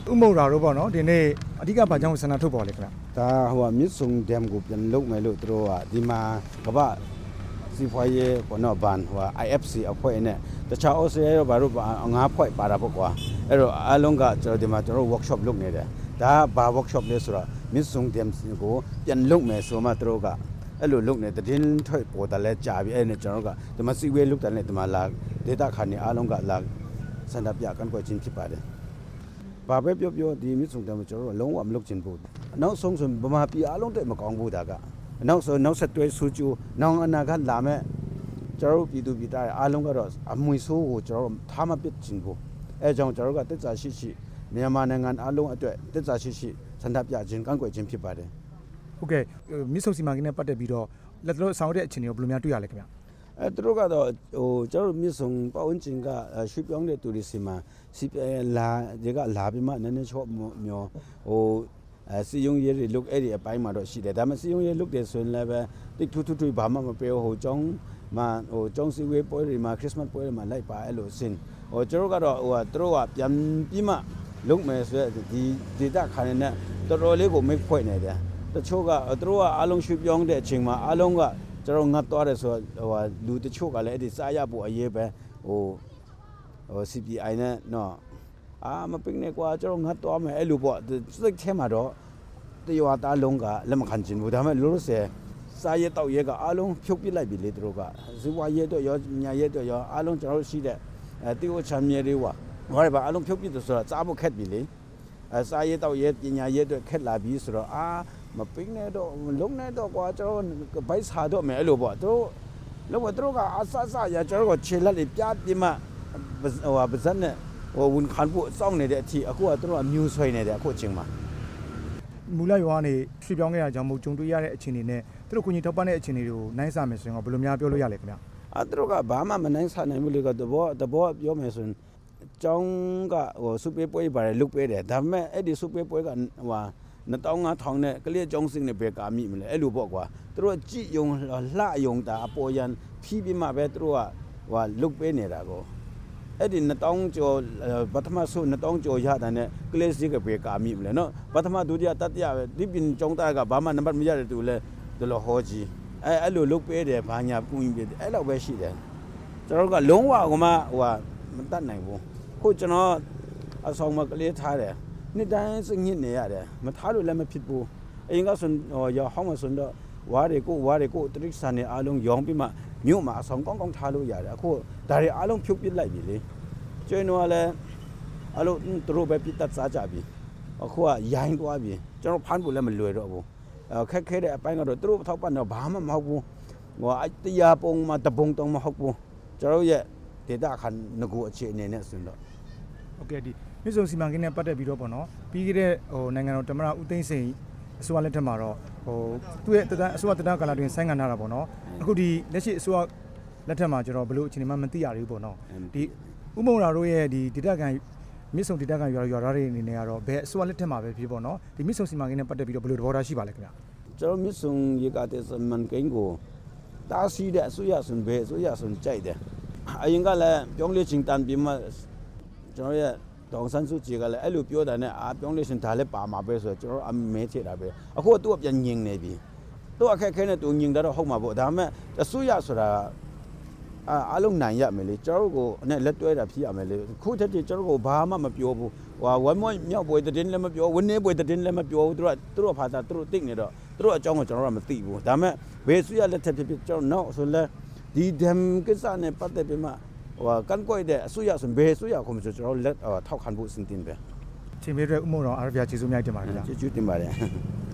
ဥမုံရာတို့ပေါ့နော်ဒီနေ့အဓိကဘာကြောင့်ဆန္ဒထုတ်ပေါ်လဲခင်ဗျာဒါဟိုမြစ်ဆုံဒမ်ကိုပြန်လုပ်မယ်လို့သူတို့ကဒီမှာကမ္ဘာစီဖွားရေးပေါ်တော့ဘန်ဟို IFC အဖွဲ့နဲ့တခြား Australia ရောဘာလို့ငါးဖွဲ့ပါတာပေါ့ကွာအဲ့တော့အားလုံးကကျွန်တော်ဒီမှာကျွန်တော် workshop လုပ်နေတယ်ဒါဘာ workshop လဲဆိုတော့မြစ်ဆုံဒမ်ကိုပြန်လုပ်မယ်ဆိုမှသူတို့ကအဲ့လိုလုပ်နေတဲ့တင်းထွက်ပေါ်တယ်လဲကြာပြီအဲ့နဲ့ကျွန်တော်ကဒီမှာစီဝဲလုပ်တယ်နဲ့ဒီမှာလာဒေတာခါနေအားလုံးကလာစန္ဒပြကန်ကွက်ချင်းဖြစ်ပါတယ်ဘာပဲပြောဒီမြစ်ဆုံဒမ်ကိုကျွန်တော်လုံးဝမလုပ်ချင်ဘူးနောက်ဆုံးဆိုဗမာပြည်အားလုံးတဲ့မကောင်းဘူးဒါကနောက်ဆက်တွဲဆူကျူနောင်အနာကလာမဲ့ကျွန်တော်ပြည်သူပြည်သားအားလုံးကတော့အမွေဆိုးကိုကျွန်တော်ထားမပစ်ချင်ဘူးအဲကြောင့်ကျွန်တော်ကတက်စာရှိမြန်မာနိုင်ငံအားလုံးအတွက်တက်စာရှိစန္ဒပြခြင်းကန်ကွက်ခြင်းဖြစ်ပါတယ်ဟုတ်ကဲ့မြစ်ဆုံစီမံကိန်းနဲ့ပတ်သက်ပြီးတော့လက်တော်ဆောင်တဲ့အခြေအနေကိုဘယ်လိုများတွေ့ရလဲခင်ဗျာသူတို့ကတော့ဟိုကျွန်တော်မြစ်ဆုံပတ်ဝန်းကျင်ကရွှေပြောင်းတဲ့တူရီစီမှာစီလာဒီကလာပြီးမှနည်းနည်းချော့မျိုးဟိုစီယုံရဲလုတ်အဲ့ဒီအပိုင်းမှာတော့ရှိတယ်ဒါပေမဲ့စီယုံရဲလုတ်တယ်ဆိုရင်လည်းပဲတိတ်ထူဘာမှမပြောဟိုကျောင်းမှာဟိုကျောင်းစီဝေးပွဲတွေမှာခရစ်စမတ်ပွဲတွေမှာလိုက်ပါအဲ့လိုစင်ဟိုကျွန်တော်ကတော့ဟိုသူတို့ကပြန်ပြီးမှလုပ်မယ်ဆိုတဲ့ဒီဒေတာခါနေနဲ့တော်တော်လေးကိုမိတ်ဖွဲ့နေတယ်တချို့ကသူတို့ကအားလုံးရွှေပြောင်းတဲ့အချိန်မှာအားလုံးကကျွန်တော်ငတ်သွားတယ်ဆိုတော့ဟိုလူတချို့ကလည်းအဲ့ဒီစားရဖို့အရေးပဲဟိုCPI နဲ့နော်မပင်းနေကွာကျွန်တော်ငတ်သွားမယ်အဲ့လိုပေါ့စိတ်ထဲမှာတော့တရွာသားလုံးကလက်မခံချင်ဘူးဒါပေမဲ့လို့ဆိုစားရတော့ရဲကအားလုံးဖြုတ်ပစ်လိုက်ပြီလေသူတို့ကဇီဝရဲတော့ရောညာရဲတော့ရောအားလုံးကျွန်တော်ရှိတဲ့တီအိုချမ်းမြေတွေဟာဘာအားလုံးဖြုတ်ပစ်တယ်ဆိုတော့စားဖို့ခက်ပြီလေစားရတော့ရဲပညာရဲတော့ခက်လာပြီဆိုတော့မပင်းနေတော့လုံးနေတော့ကွာကျွန်တော်ဘိုက်စားတော့မယ်အဲ့လိုပေါ့သူတို့လုံးဝသူတို့ကအဆဆရကျွန်တော်ကခြေလက်လေးပြပြမှဟိုပါဇက်နဲ့ဟိုဝန်ခံဖို့စောင့်နေတဲ့အထိအခုကသူတို့ကမြူဆွဲနေတယ်အခုချိန်မှာမူလရွာကနေရွှေပြောင်းခဲ့ရကြောင်းမို့ကြုံတွေ့ရတဲ့အခြေအနေနဲ့သူတို့ကိုကြီးထောက်ပံ့တဲ့အခြေအနေတွေကိုနိုင်စားမယ်ဆိုရင်ဘယ်လိုများပြောလို့ရလဲခင်ဗျာသူတို့ကဘာမှမနိုင်စားနိုင်ဘူးလေကတဘောပြောမယ်ဆိုရင်ကျောင်းကဟိုစုပေးပွဲပါတယ်လုတ်ပေးတယ်ဒါပေမဲ့အဲ့ဒီစုပေးပွဲကဟို2500နဲ့ကလေးကျောင်းစင်းနဲ့ပဲကာမိမလဲအဲ့လိုပေါ့ကွာသူတို့ကြည်ယုံလှယုံတာအပေါ်ရန်ဖြီးပြီးမှပဲသူတို့ကဟိုလုတ်ပေးနေတာကိုအဲ့ဒီ2000ကျော်ပထမဆုံး2000ကျော်ရတာနဲ့ကလေးစည်းကပဲကာမိမလဲနော်ပထမဒုတိယတတိယပဲဒီပင်ကျောင်းသားကဘာမှနံပါတ်မရတဲ့သူလဲဒီလိုဟောကြီးအဲ့လိုလုတ်ပေးတယ်ဘာညာပူရင်ပြအဲ့လောက်ပဲရှိတယ်ကျွန်တော်ကလုံးဝကမှဟိုမတတ်နိုင်ဘူးခုကျွန်တော်အဆောင်မကလေးထားတယ်နှစ်တိုင်းစညစ်နေရတယ်မထားလို့လည်းမဖြစ်ဘူးအရင်ကဆိုရောဟောင်းမဆိုတော့ဝါးတွေကိုတရိษံနေအားလုံးရောင်းပြီးမှမြို့မှာအဆောင်ကောင်းထားလို့ရတယ်အခုဒါတွေအားလုံးဖြုတ်ပစ်လိုက်ပြီလေကျွေးတော့လည်းအလို့သူတို့ပဲပြတ်တတ်စားကြပြီအခုကရိုင်းသွားပြီကျွန်တော်ဖမ်းဖို့လည်းမလွယ်တော့ဘူးခက်ခဲတဲ့အပိုင်းကတော့သူတို့ထောက်ပံ့တော့ဘာမှမဟုတ်ဘူးဟိုတရားပုံမှာတပုံတုံးမဟုတ်ဘူးကျွန်တော်ရဲ့ဒေတာခန်ငကူအခြေအနေနဲ့ဆိုတော့ဟုတ်ကဲ့ဒီမြစ်ဆုံစီမံကိန်းနဲ့ပတ်သက်ပြီးတော့ပေါ့နော်ပြီးခဲ့တဲ့ဟိုနိုင်ငံတော်သမ္မတဦးသိန်းစိန်အစိုးရလက်ထက်မှာတော့ဟိုသူ့ရဲ့အစိုးရတရားကာလတွင်ဆိုင်းငံ့ထားတာပေါ့နော်အခုဒီလက်ရှိအစိုးရလက်ထက်မှာကျွန်တော်ဘယ်လိုအခြေအနေမှမသိရသေးဘူးပေါ့နော်ဒီဥမုံရာတို့ရဲ့ဒီဒေတာကန်မြစ်ဆုံဒေတာကန်ရွာသားတွေအနေနဲ့ကတော့ဘယ်အစိုးရလက်ထက်မှာပဲဖြစ်ပေါ့နော်ဒီမြစ်ဆုံစီမံကိန်းနဲ့ပတ်သက်ပြီးတော့ဘယ်လိုသဘောထားရှိပါလဲခင်ဗျာကျွန်တော်မြစ်ဆုံရေကာတဲ့စီမံကိန်းကိုတားဆီးတဲ့အစိုးရဆွန်ဘယ်အစိုးရဆွန်ကြိုက်တယ်အရင်ကလည်းပြောင်းလဲချင်းတန်ပြီးမှကျွန်တော်ရဲ့တောင်ဆန်းစုကြည်ကလည်းအဲ့လိုပြောတာနဲ့ပြောင်းလဲချင်းဒါလည်းပါမှာပဲဆိုတော့ကျွန်တော်အမဲချစ်တာပဲအခုကသူ့ကပြန်ညင်နေပြီသူ့အခက်ခဲနဲ့သူညင်တာတော့ဟုတ်မှာပေါ့ဒါပေမဲ့အစိုးရဆိုတာအားလုံးနိုင်ရမယ်လေကျွန်တော်ကိုနဲ့လက်တွဲတာဖြစ်ရမယ်လေခုတည်းကျွန်တော်ကိုဘာမှမပြောဘူးဟိုဝမ်းမမြောက်ပွဲတည်င်းလည်းမပြောဝင်းနေပွဲတည်င်းလည်းမပြောဘူးသူတို့ဖာတာသူတို့သိနေတော့သူတို့အကြောင်းကိုကျွန်တော်ကမသိဘူးဒါပေမဲ့ဘယ်အစိုးရလက်ထက်ဖြစ်ကျွန်တော်နောက်ဆိုလဲဒီဒမ်ကိစ္စနဲ့ပတ်သက်ပြီးမှဟိုကန်ကွက်တဲ့အစိုးရဆိုဘယ်အစိုးရကိုမှကျွန်တော်လက်ထောက်ခံဖို့အစဉ်တင်ပဲချိန်ပေးတဲ့ဥမုံတော်အားရကျေးဇူးများတင်ပါတယ်ဗျာကျေးဇူးတင်ပါတယ်